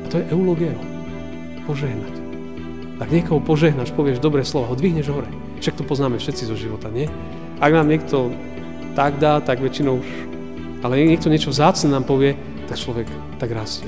To je eulogeo. Požehnať. Ak niekoho požehnáš, povieš dobré slova, ho dvihneš hore. Však to poznáme všetci zo života, nie? Ak nám niekto tak dá, tak väčšinou už... Ale niekto niečo vzácne nám povie, tak človek tak rastie.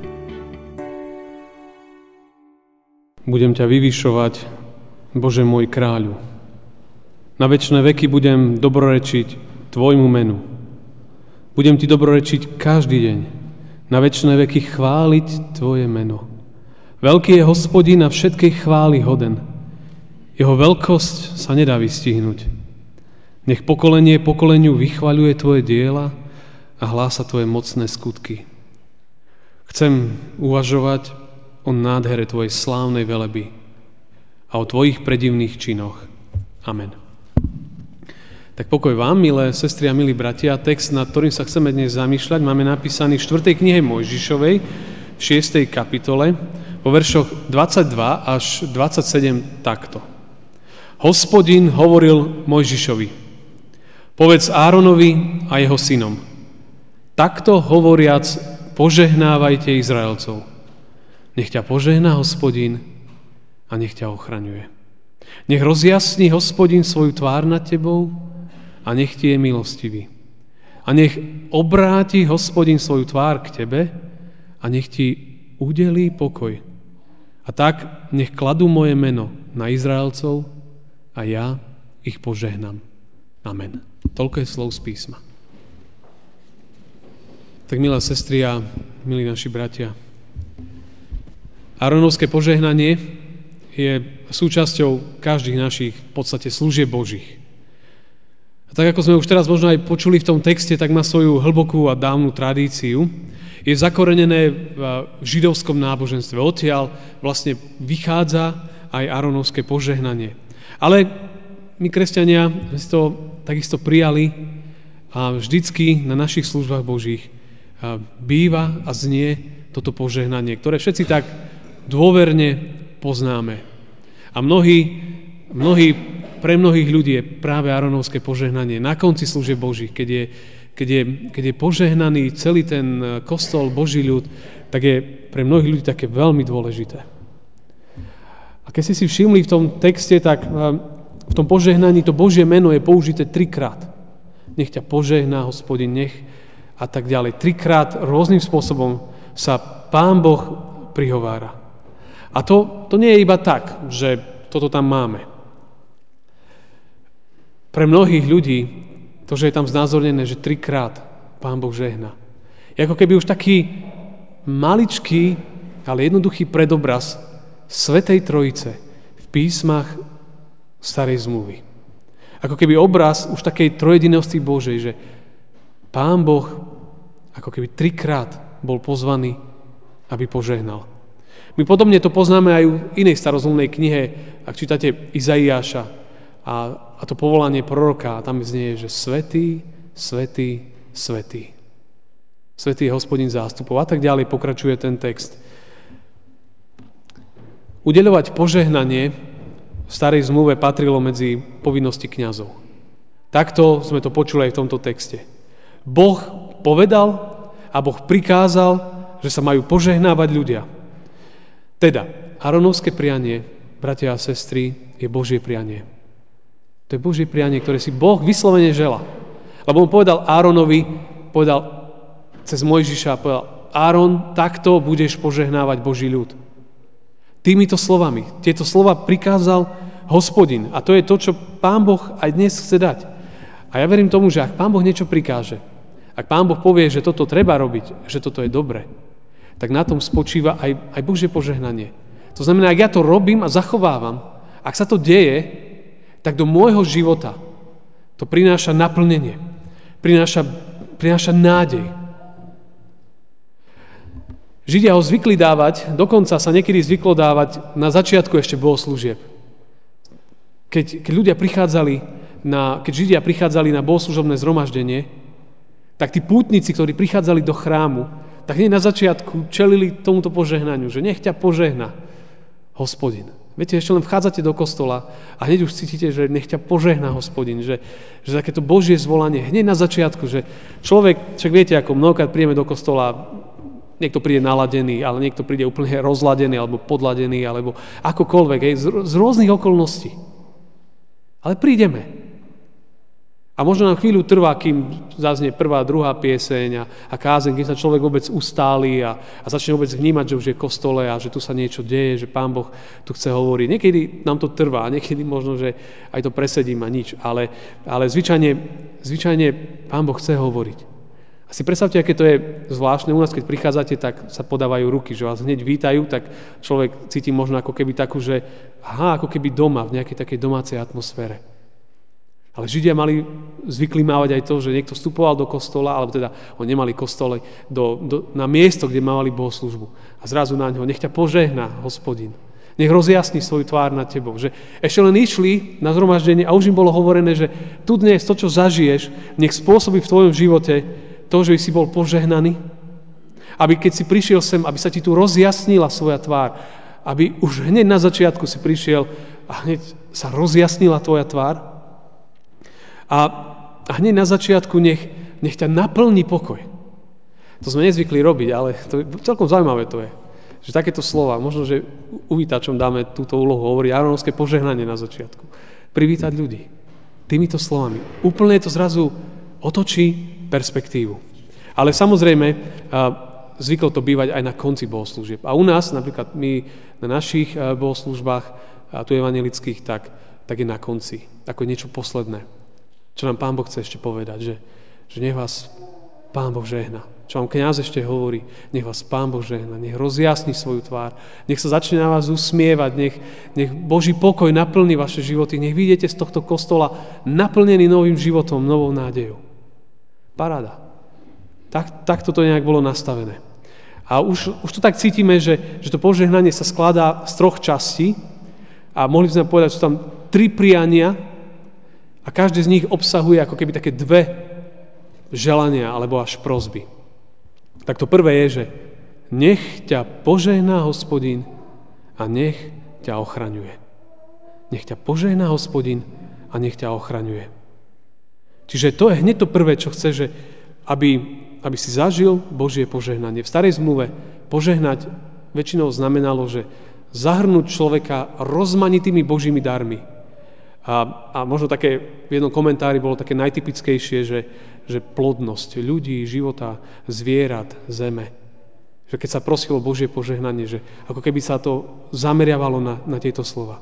Budem ťa vyvyšovať, Bože môj kráľu. Na večné veky budem dobrorečiť tvojmu menu. Budem ti dobrorečiť každý deň. Na večné veky chváliť tvoje meno. Veľký je Hospodin a všetkej chvály hoden. Jeho veľkosť sa nedá vystihnúť. Nech pokolenie pokoleniu vychvaľuje tvoje diela a hlása tvoje mocné skutky. Chcem uvažovať o nádhere tvojej slávnej veleby a o tvojich predivných činoch. Amen. Tak pokoj vám, milé sestry a milí bratia. Text, nad ktorým sa chceme dnes zamýšľať, máme napísaný v 4. knihe Mojžišovej, v 6. kapitole, vo veršoch 22 až 27 takto. Hospodin hovoril Mojžišovi: Povedz Áronovi a jeho synom: Takto hovoriac, požehnávajte Izraelcov. Nech ťa požehná Hospodin a nech ťa ochraňuje. Nech rozjasní Hospodin svoju tvár nad tebou a nech ti je milostivý. A nech obráti Hospodin svoju tvár k tebe a nech ti udelí pokoj. A tak nech kladú moje meno na Izraelcov a ja ich požehnám. Amen. Toľko je slov z písma. Tak, milé sestry a milí naši bratia, Áronovské požehnanie je súčasťou každých našich v podstate služieb Božích. A tak, ako sme už teraz možno aj počuli v tom texte, tak má svoju hlbokú a dávnu tradíciu. Je zakorenené v židovskom náboženstve. Odtiaľ vlastne vychádza aj Áronovské požehnanie. Ale my, kresťania, sme si to takisto prijali a vždycky na našich službách Božích býva a znie toto požehnanie, ktoré všetci tak dôverne poznáme. A pre mnohých ľudí je práve Áronovské požehnanie na konci služieb Božích, keď je požehnaný celý ten kostol, Boží ľud, tak je pre mnohých ľudí také veľmi dôležité. A keď si všimli v tom texte, tak v tom požehnaní to Božie meno je použité 3-krát. Nech ťa požehná Hospodin, nech a tak ďalej. 3-krát rôznym spôsobom sa Pán Boh prihovára. A to nie je iba tak, že toto tam máme. Pre mnohých ľudí to, že je tam znázornené, že 3-krát Pán Boh žehná, je ako keby už taký maličký, ale jednoduchý predobraz Svätej Trojice v písmach Starej zmluvy. Ako keby obraz už takej trojedinosti Božej, že Pán Boh ako keby 3-krát bol pozvaný, aby požehnal. My podobne to poznáme aj v inej starozmluvnej knihe, ak čítate Izaiáša a to povolanie proroka, a tam znie, že svätý, svätý, svätý. Svätý je Hospodin zástupov a tak ďalej pokračuje ten text. Udeľovať požehnanie v starej zmluve patrilo medzi povinnosti kňazov. Takto sme to počuli aj v tomto texte. Boh povedal a Boh prikázal, že sa majú požehnávať ľudia. Teda, Áronovské prianie, bratia a sestry, je Božie prianie. To je Božie prianie, ktoré si Boh vyslovene želá. Lebo on povedal Áronovi, povedal cez Mojžiša, povedal: Áron, takto budeš požehnávať Boží ľud. Týmito slovami. Tieto slova prikázal Hospodin. A to je to, čo Pán Boh aj dnes chce dať. A ja verím tomu, že ak Pán Boh niečo prikáže, ak Pán Boh povie, že toto treba robiť, že toto je dobre, tak na tom spočíva aj Božie požehnanie. To znamená, ak ja to robím a zachovávam, ak sa to deje, tak do môjho života to prináša naplnenie, prináša nádej. Židia ho zvykli dávať, dokonca sa niekedy zvyklo dávať na začiatku ešte bohoslúžieb. Keď Židia prichádzali na bohoslužobné zhromaždenie, tak tí pútnici, ktorí prichádzali do chrámu, tak hneď na začiatku čelili tomuto požehnaniu, že nech ťa požehná Hospodin. Viete, ešte len vchádzate do kostola a hneď už cítite, že nech ťa požehná Hospodin, že takéto Božie zvolanie hneď na začiatku, že človek, však viete, ako mnohokrát príjeme do kostola, Niekto príde naladený, ale niekto príde úplne rozladený, alebo podladený, alebo akokoľvek, z rôznych okolností. Ale prídeme. A možno nám chvíľu trvá, kým zaznie prvá, druhá pieseň a kázeň, kým sa človek vôbec ustáli a začne vôbec vnímať, že už je v kostole a že tu sa niečo deje, že Pán Boh tu chce hovoriť. Niekedy nám to trvá, niekedy možno, že aj to presedím a nič, ale zvyčajne Pán Boh chce hovoriť. A si predstavte, aké to je zvláštne. U nás, keď prichádzate, tak sa podávajú ruky, že vás hneď vítajú, tak človek cíti možno ako keby takú, že ako keby doma, v nejakej takej domácej atmosfére. Ale Židia zvykli mávať aj to, že niekto vstupoval do kostola, alebo teda oni nemali kostole, na miesto, kde mávali bohoslúžbu. A zrazu na ňo, nech ťa požehná Hospodin. Nech rozjasní svoju tvár nad tebou. Že ešte len išli na zhromaždenie a už im bolo hovorené, že tu dnes to, čo zažiješ, nech spôsobí v tvojom živote to, že si bol požehnaný. Aby keď si prišiel sem, aby sa ti tu rozjasnila svoja tvár. Aby už hneď na začiatku si prišiel a hneď sa rozjasnila tvoja tvár. A hneď na začiatku nech ťa naplní pokoj. To sme nezvykli robiť, ale to je, celkom zaujímavé to je. Že takéto slova, možno, že uvítačom dáme túto úlohu, hovorí Áronovské požehnanie na začiatku. Privítať ľudí týmito slovami. Úplne to zrazu otočí perspektívu. Ale samozrejme, zvyklo to bývať aj na konci bohoslúžieb. A u nás, napríklad my na našich bohoslúžbách, tu evangelických, tak je na konci, ako niečo posledné. Čo nám Pán Boh chce ešte povedať, že nech vás Pán Boh žehna. Čo vám kňaz ešte hovorí, nech vás Pán Boh žehna, nech rozjasní svoju tvár, nech sa začne na vás usmievať, nech Boží pokoj naplní vaše životy, nech vyjdete z tohto kostola naplnený novým životom, novou nádejou. Paráda. Tak toto nejak bolo nastavené. A už to tak cítime, že to požehnanie sa skladá z 3 častí a mohli by sme povedať, že sú tam 3 priania, a každý z nich obsahuje ako keby také 2 želania alebo až prosby. Tak to prvé je, že nech ťa požehná Hospodin a nech ťa ochraňuje. Nech ťa požehná Hospodin a nech ťa ochraňuje. Čiže to je hneď to prvé, čo chce, že aby si zažil Božie požehnanie. V starej zmluve požehnať väčšinou znamenalo, že zahrnúť človeka rozmanitými Božími darmi. A možno také v jednom komentári bolo také najtypickejšie, že plodnosť ľudí, života, zvierat, zeme. Že keď sa prosilo Božie požehnanie, že ako keby sa to zameriavalo na tieto slova.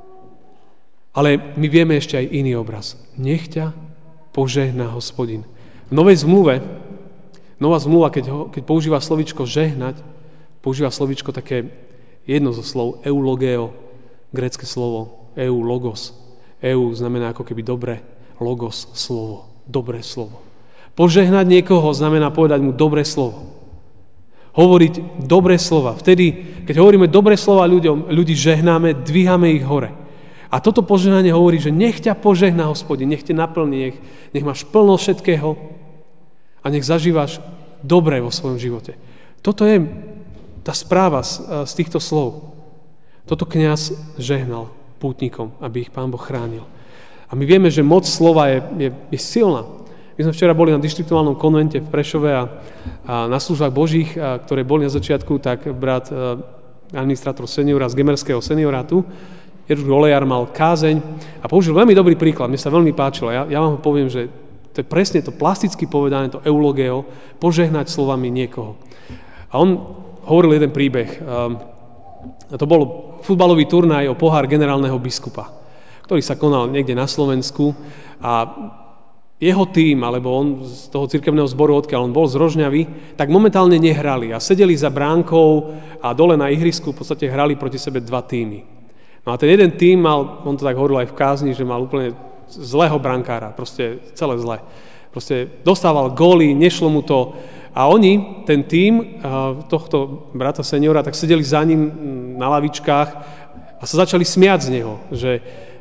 Ale my vieme ešte aj iný obraz. Nech ťa požehná Hospodin. V Novej zmluve, Nová zmluva, keď používa slovíčko žehnať, používa slovíčko také jedno zo slov, eulogeo, grécke slovo, logos. Znamená ako keby dobre, logos, slovo, dobré slovo. Požehnať niekoho znamená povedať mu dobré slovo. Hovoriť dobré slova. Vtedy, keď hovoríme dobré slova ľuďom, ľudí žehnáme, dvíhame ich hore. A toto požehnanie hovorí, že nech ťa požehná Hospodin, nech ťa naplní, nech máš plno všetkého a nech zažívaš dobre vo svojom živote. Toto je tá správa z týchto slov. Toto kňaz žehnal pútnikom, aby ich Pán Boh chránil. A my vieme, že moc slova je silná. My sme včera boli na dištriktuálnom konvente v Prešove a na službách Božích, ktoré boli na začiatku, tak brat administrátor seniora z Gemerského seniorátu, Jeruš Olejar, mal kázeň a použil veľmi dobrý príklad. Mne sa veľmi páčilo. Ja vám ho poviem, že to je presne to plasticky povedané, to eulogeo, požehnať slovami niekoho. A on hovoril jeden príbeh. To bol futbalový turnaj o pohár generálneho biskupa, ktorý sa konal niekde na Slovensku a jeho tím, alebo on z toho cirkevného zboru, odkiaľ on bol z Rožňavy, tak momentálne nehrali a sedeli za bránkou a dole na ihrisku v podstate hrali proti sebe 2 tímy. No a ten jeden tím mal, on to tak hovoril aj v kázni, že mal úplne zlého brankára, proste celé zlé. Proste dostával góly, nešlo mu to. A oni, ten tím tohto brata seniora, tak sedeli za ním na lavičkách a sa začali smiať z neho, že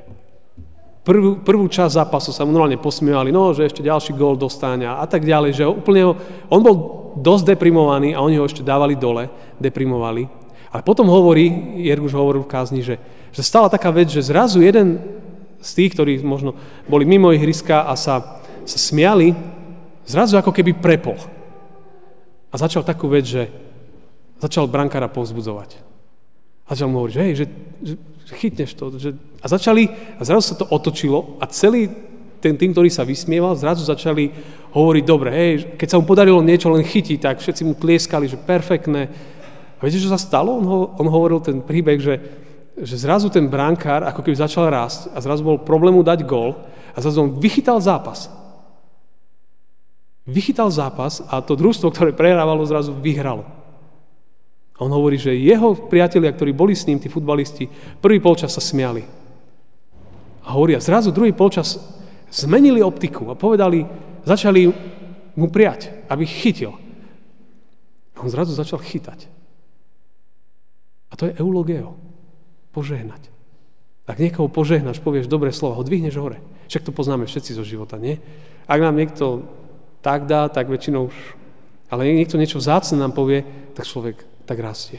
prvú časť zápasu sa mu normálne posmievali, že ešte ďalší gól dostane a tak ďalej, že on bol dosť deprimovaný a oni ho ešte dávali dole, deprimovali. Ale potom Jerguš hovoril v kázni, že stala taká vec, že zrazu jeden z tých, ktorí možno boli mimo ihriska a sa smiali, zrazu ako keby prepol. A začal takú vec, že začal brankára povzbudzovať. Začal mu hovoriť, že hej, že chytneš to. A zrazu sa to otočilo a celý ten tým, ktorý sa vysmieval, zrazu začali hovoriť, dobre, hej, keď sa mu podarilo niečo len chytiť, tak všetci mu tlieskali, že perfektné. A viete, čo sa stalo? On hovoril ten príbeh, že zrazu ten brankár ako keby začal rásť a zrazu bol problém mu dať gól a zrazu on vychytal zápas. Vychytal zápas a to družstvo, ktoré prehrávalo, zrazu vyhralo. A on hovorí, že jeho priatelia, ktorí boli s ním, tí futbalisti, prvý polčas sa smiali. A hovoria, zrazu druhý polčas zmenili optiku a začali mu prijať, aby chytil. A on zrazu začal chytať. A to je eulogeo. Požehnať. Ak niekoho požehnáš, povieš dobré slova, ho dvihneš hore. Však to poznáme všetci zo života, nie? Ak nám niekto tak dá, tak väčšinou už... Ale niekto niečo vzácne nám povie, tak človek tak rastie.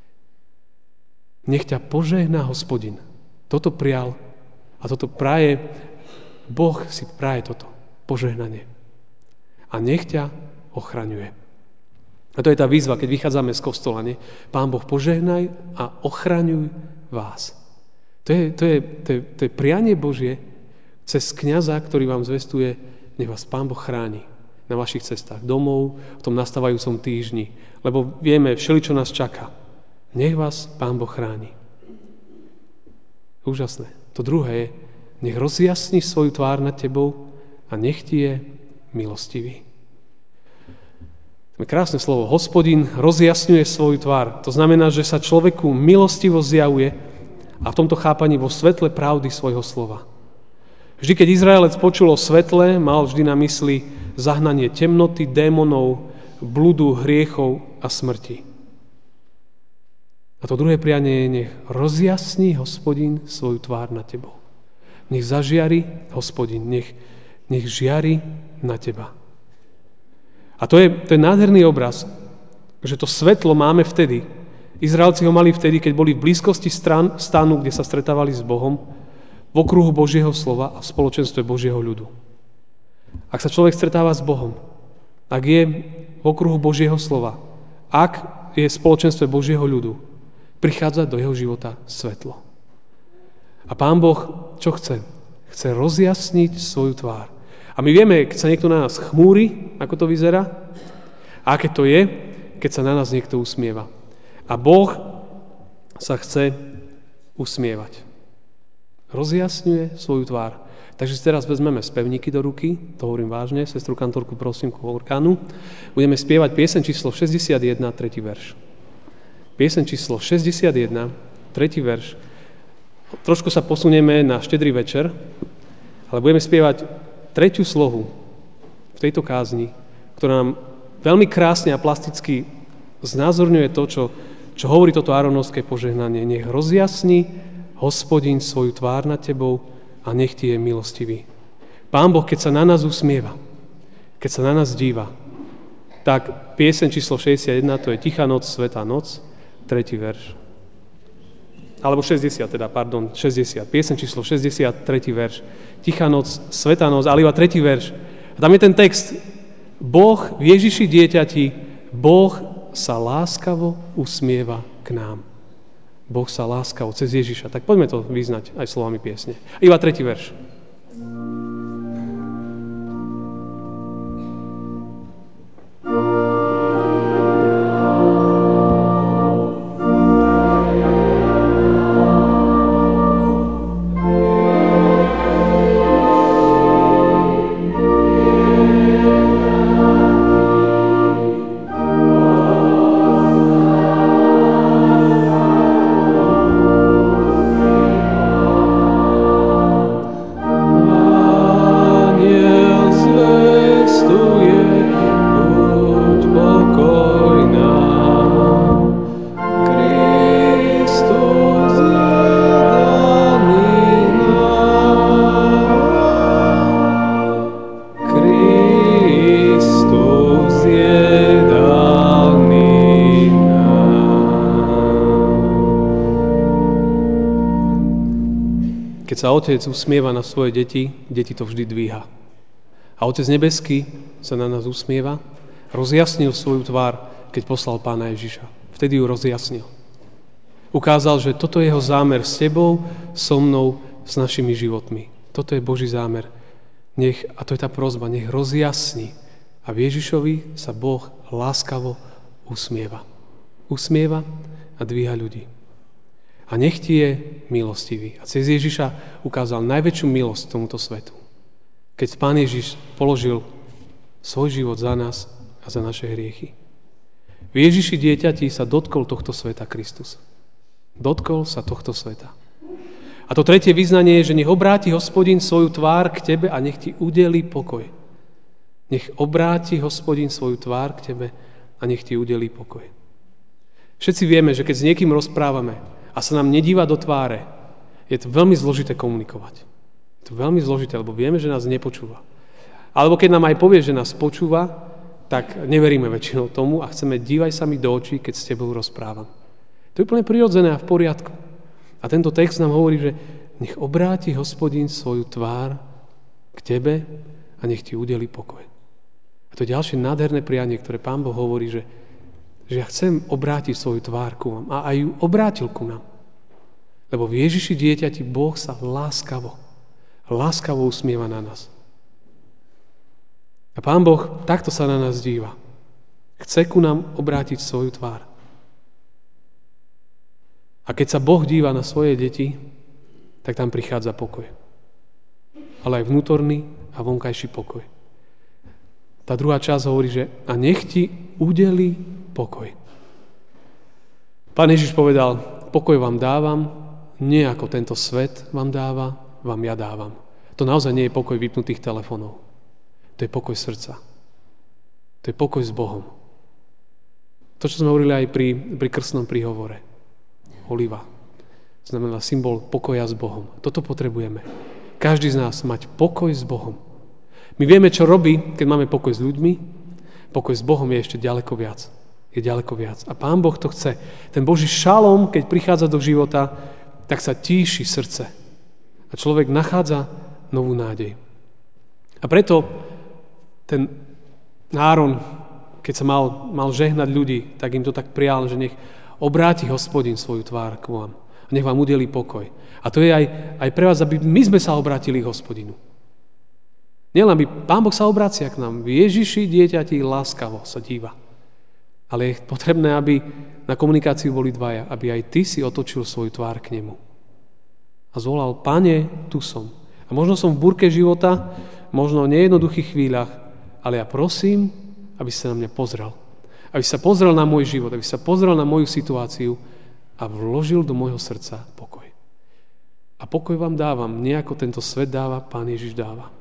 Nech ťa požehná Hospodin. Toto prial a toto praje, Boh si praje toto požehnanie. A nech ťa ochraňuje. A to je tá výzva, keď vychádzame z kostola, nie? Pán Boh, požehnaj a ochraňuj vás. To je prianie Božie cez kňaza, ktorý vám zvestuje, nech vás Pán Boh chráni na vašich cestách domov, v tom nastávajúcom týždni. Lebo vieme, všeličo nás čaká. Nech vás Pán Boh chráni. Úžasné. To druhé je, nech rozjasni svoju tvár nad tebou a nech ti je milostivý. Krásne slovo. Hospodin rozjasňuje svoju tvár. To znamená, že sa človeku milostivo zjavuje a v tomto chápaní vo svetle pravdy svojho slova. Vždy, keď Izraelec počul o svetle, mal vždy na mysli zahnanie temnoty, démonov, bludu, hriechov a smrti. A to druhé prianie je, nech rozjasní Hospodin svoju tvár na tebou. Nech zažiari Hospodin, nech žiari na teba. A to je nádherný obraz, že to svetlo máme vtedy. Izraelci ho mali vtedy, keď boli v blízkosti stanu, kde sa stretávali s Bohom, v okruhu Božieho slova a v spoločenstve Božieho ľudu. Ak sa človek stretáva s Bohom, ak je v okruhu Božieho slova, ak je v spoločenstve Božieho ľudu, prichádza do jeho života svetlo. A Pán Boh čo chce? Chce rozjasniť svoju tvár. A my vieme, keď sa niekto na nás chmúri, ako to vyzerá, a aké to je, keď sa na nás niekto usmieva. A Boh sa chce usmievať. Rozjasňuje svoju tvár. Takže si teraz vezmeme spevníky do ruky, to hovorím vážne, sestru kantorku prosím ku orgánu. Budeme spievať pieseň číslo 61, 3. verš. Pieseň číslo 61, 3. verš. Trošku sa posunieme na štedrý večer, ale budeme spievať 3. slohu v tejto kázni, ktorá nám veľmi krásne a plasticky znázorňuje to, čo hovorí toto áronovské požehnanie. Nech rozjasní Hospodin svoju tvár nad tebou a nech ti je milostivý. Pán Boh, keď sa na nás usmieva, keď sa na nás díva, tak pieseň číslo 61, to je Tichá noc, svätá noc, 3. verš. Alebo 60 teda, pardon, 60. Pieseň číslo 60, 3. verš. Tichá noc, svätá noc, ale iba 3. verš. A tam je ten text. Boh v Ježiši dieťati, Boh sa láskavo usmieva k nám. Boh sa láskavo cez Ježiša. Tak poďme to vyznať aj slovami piesne. Iba 3. verš. Keď sa Otec usmieva na svoje deti to vždy dvíha. A Otec nebeský sa na nás usmieva, rozjasnil svoju tvár, keď poslal Pána Ježiša. Vtedy ju rozjasnil. Ukázal, že toto je jeho zámer s tebou, so mnou, s našimi životmi. Toto je Boží zámer. A to je tá prosba, nech rozjasní. A v Ježišovi sa Boh láskavo usmieva. Usmieva a dvíha ľudí. A nech ti je milostivý. A cez Ježiša ukázal najväčšiu milosť tomuto svetu. Keď Pán Ježiš položil svoj život za nás a za naše hriechy. V Ježiši dieťati sa dotkol tohto sveta Kristus. Dotkol sa tohto sveta. A to tretie vyznanie je, že nech obráti Hospodin svoju tvár k tebe a nech ti udelí pokoj. Nech obráti Hospodin svoju tvár k tebe a nech ti udelí pokoj. Všetci vieme, že keď s niekým rozprávame a sa nám nedíva do tváre, je to veľmi zložité komunikovať. Je to veľmi zložité, lebo vieme, že nás nepočúva. Alebo keď nám aj povie, že nás počúva, tak neveríme väčšinou tomu a chceme dívaj sa mi do očí, keď s tebou rozprávam. To je úplne prirodzené a v poriadku. A tento text nám hovorí, že nech obráti Hospodin svoju tvár k tebe a nech ti udeli pokoj. A to je ďalšie nádherné prianie, ktoré Pán Boh hovorí, že ja chcem obrátiť svoju tvár ku vám. A aj ju obrátil ku nám. Lebo v Ježiši dieťati Boh sa láskavo usmieva na nás. A Pán Boh takto sa na nás díva. Chce ku nám obrátiť svoju tvár. A keď sa Boh díva na svoje deti, tak tam prichádza pokoj. Ale aj vnútorný a vonkajší pokoj. Tá druhá časť hovorí, že a nech ti udelí pokoj. Pán Ježiš povedal, pokoj vám dávam, nie ako tento svet vám dáva, vám ja dávam. To naozaj nie je pokoj vypnutých telefónov. To je pokoj srdca. To je pokoj s Bohom. To, čo sme hovorili aj pri krstnom príhovore. Oliva. Znamená symbol pokoja s Bohom. Toto potrebujeme. Každý z nás mať pokoj s Bohom. My vieme, čo robí, keď máme pokoj s ľuďmi. Pokoj s Bohom je ešte ďaleko viac. Je ďaleko viac. A Pán Boh to chce. Ten Boží šalom, keď prichádza do života, tak sa tíši srdce. A človek nachádza novú nádej. A preto ten Áron, keď sa mal žehnať ľudí, tak im to tak prijal, že nech obráti Hospodin svoju tvár k vám. A nech vám udelí pokoj. A to je aj pre vás, aby my sme sa obrátili k Hospodinu. Nielen, aby Pán Boh sa obracia k nám. V Ježiši dieťati láskavo sa díva. Ale je potrebné, aby na komunikáciu boli dvaja. Aby aj ty si otočil svoju tvár k nemu. A zvolal, Pane, tu som. A možno som v búrke života, možno v nejednoduchých chvíľach, ale ja prosím, aby si sa na mňa pozrel. Aby sa pozrel na môj život, aby sa pozrel na moju situáciu a vložil do môjho srdca pokoj. A pokoj vám dávam, nie ako tento svet dáva, Pán Ježiš dáva.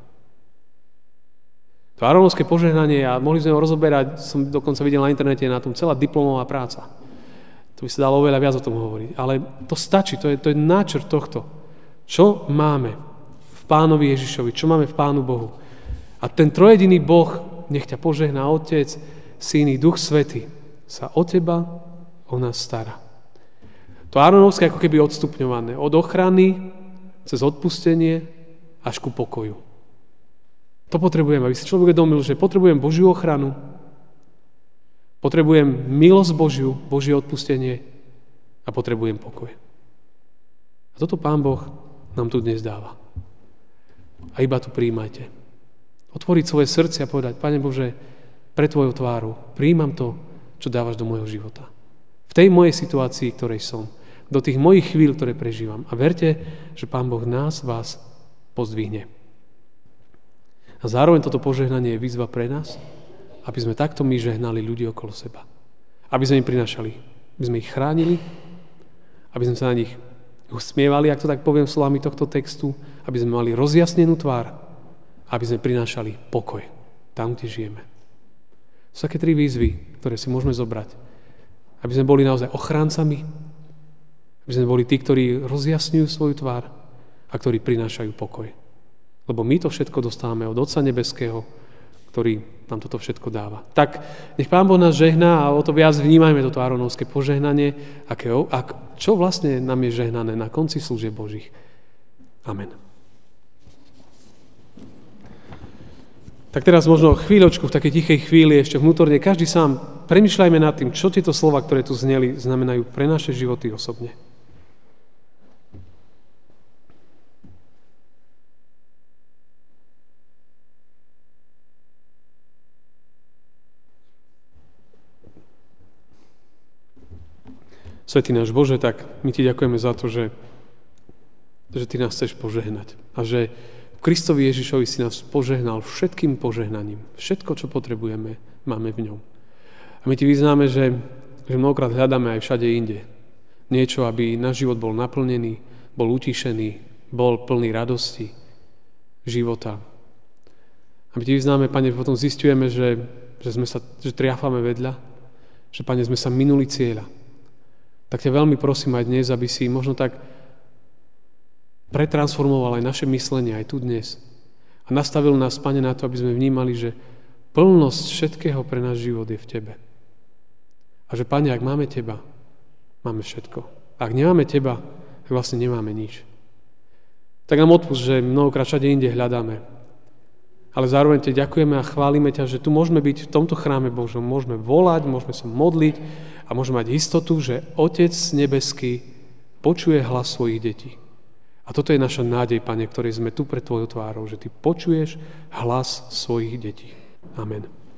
To Áronovské požehnanie, a mohli sme ho rozoberať, som dokonca videl na internete, na tom celá diplomová práca. To by sa dalo oveľa viac o tom hovoriť. Ale to stačí, to je náčrt tohto. Čo máme v Pánovi Ježišovi, čo máme v Pánu Bohu. A ten trojediný Boh, nech ťa požehná Otec, Syn i Duch Svätý, sa o teba, o nás stará. To Áronovské ako keby odstupňované. Od ochrany, cez odpustenie, až ku pokoju. To potrebujem, aby si človek uvedomil, že potrebujem Božiu ochranu, potrebujem milosť Božiu, Božie odpustenie a potrebujem pokoj. A toto Pán Boh nám tu dnes dáva. A iba tu prijímajte. Otvoriť svoje srdce a povedať, Pane Bože, pre Tvojou tváru prijímam to, čo dávaš do môjho života. V tej mojej situácii, ktorej som. Do tých mojich chvíľ, ktoré prežívam. A verte, že Pán Boh vás pozdvihne. A zároveň toto požehnanie je výzva pre nás, aby sme takto my žehnali ľudí okolo seba. Aby sme im prinášali, aby sme ich chránili, aby sme sa na nich usmievali, ak to tak poviem slovami tohto textu, aby sme mali rozjasnenú tvár, aby sme prinášali pokoj tam, kde žijeme. Sú také 3 výzvy, ktoré si môžeme zobrať. Aby sme boli naozaj ochráncami, aby sme boli tí, ktorí rozjasňujú svoju tvár a ktorí prinášajú pokoj. Lebo my to všetko dostávame od Otca Nebeského, ktorý nám toto všetko dáva. Tak nech Pán Boh nás žehná a o to viac vnímajme toto Áronovské požehnanie, čo vlastne nám je žehnané na konci služieb Božích. Amen. Tak teraz možno chvíľočku, v takej tichej chvíli, ešte vnútorne, každý sám premýšľajme nad tým, čo tieto slova, ktoré tu zneli, znamenajú pre naše životy osobne. Svätý náš Bože, tak my Ti ďakujeme za to, že Ty nás chceš požehnať. A že v Kristovi Ježišovi si nás požehnal všetkým požehnaním. Všetko, čo potrebujeme, máme v ňom. A my Ti vyznáme, že mnohokrát hľadáme aj všade inde. Niečo, aby náš život bol naplnený, bol utišený, bol plný radosti, života. A my Ti vyznáme, Pane, potom zisťujeme, že triafame vedľa, že, Pane, sme sa minuli cieľa. Tak ťa veľmi prosím aj dnes, aby si možno tak pretransformoval aj naše myslenie aj tu dnes. A nastavil nás, Pane, na to, aby sme vnímali, že plnosť všetkého pre náš život je v Tebe. A že, Pane, ak máme Teba, máme všetko. A ak nemáme Teba, tak vlastne nemáme nič. Tak nám odpusť, že mnohokrát všade inde hľadáme. Ale zároveň Te ďakujeme a chválime ťa, že tu môžeme byť v tomto chráme Božom. Môžeme volať, môžeme sa modliť a môžeme mať istotu, že Otec nebeský počuje hlas svojich detí. A toto je naša nádej, Pane, ktorej sme tu pred Tvojou tvárou, že Ty počuješ hlas svojich detí. Amen.